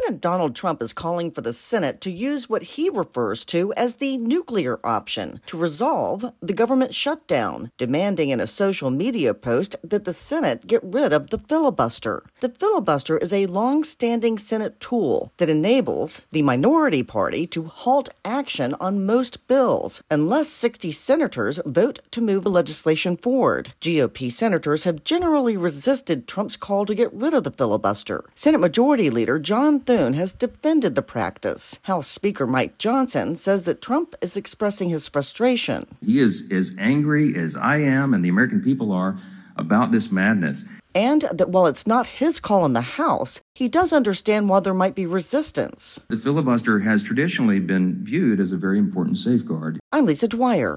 President Donald Trump is calling for the Senate to use what he refers to as the nuclear option to resolve the government shutdown, demanding in a social media post that the Senate get rid of the filibuster. The filibuster is a long-standing Senate tool that enables the minority party to halt action on most bills unless 60 senators vote to move the legislation forward. GOP senators have generally resisted Trump's call to get rid of the filibuster. Senate Majority Leader John Thune has defended the practice. House Speaker Mike Johnson says that Trump is expressing his frustration. He is as angry as I am and the American people are about this madness. And that while it's not his call in the House, he does understand why there might be resistance. The filibuster has traditionally been viewed as a very important safeguard. I'm Lisa Dwyer.